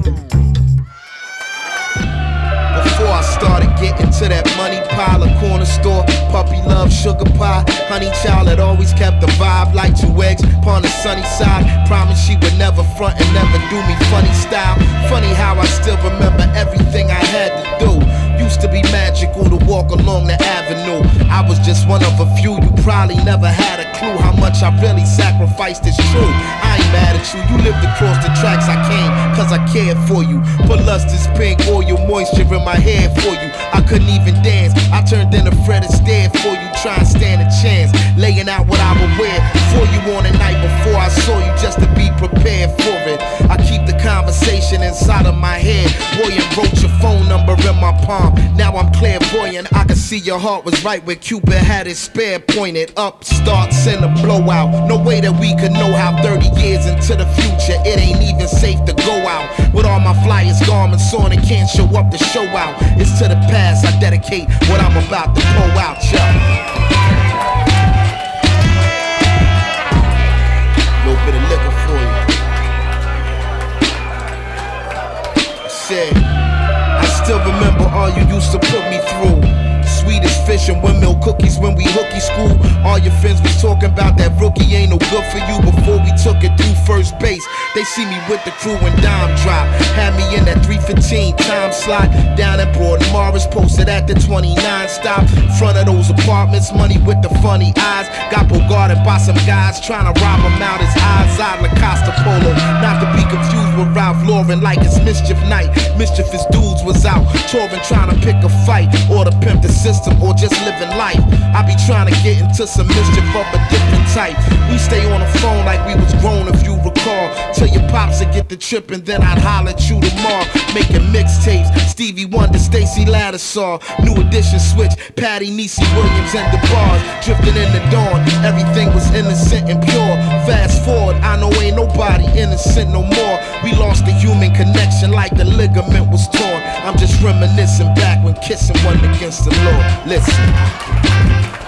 Before I started getting to that money pile, a corner store, puppy love, sugar pie, honey child had always kept the vibe like 2 eggs upon the sunny side. Promised she would never front and never do me funny style. Funny how I still remember everything I had to do. Used to be magical to walk along the avenue. I was just one of a few. You probably never had a clue how much I really sacrificed. It's true, I ain't mad at you. You lived across the tracks I came, cause I cared for you. Put lustrous pink oil moisture in my hair for you. I couldn't even dance, I turned in a Fred Astaire for you. Try and stand a chance, laying out what I would wear for you on the night before I saw you, just to be prepared for it. I keep the conversation inside of my head. Boy, and wrote your phone number in my palm. Now I'm clairvoyant, I can see your heart was right where Cupid had his spear pointed up. Starts in a blowout, no way that we could know how 30 years into the future it ain't even safe to go out. With all my flyers, garments on and can't show up to show out. It's to the past I dedicate what I'm about to pour out, y'all. Little bit of liquor for you. I said, I still remember all you used to put me through. Swedish fish and windmill cookies when we hooky school. All your friends was talking about that rookie ain't no good for you. Before we took it through first base, they see me with the crew and dime drop. Had me in that 315 time slot down at Broad Morris, posted at the 29 stop. Front of those apartments, money with the funny eyes. Got bogarted by some guys trying to rob him out his eyes. Out Lacosta Polo, not to be confused with Ralph Lauren like it's mischief night. Mischievous dudes was out touring trying to pick a fight, or to pimp the system, or just living life. I be trying to get into some mischief of a different type. We stay on the phone like we was grown, if you recall. Till your pops would get the trip and then I'd holler at you tomorrow. Making mixtapes, Stevie Wonder, Stacey Lattisaw, New Edition Switch, Patty, Niecy Williams and the bars. Drifting in the dawn, everything was innocent and pure. Fast forward, I know ain't nobody innocent no more. We lost the human connection like the ligament was torn. I'm just reminiscing back when kissing wasn't against the law. Listen.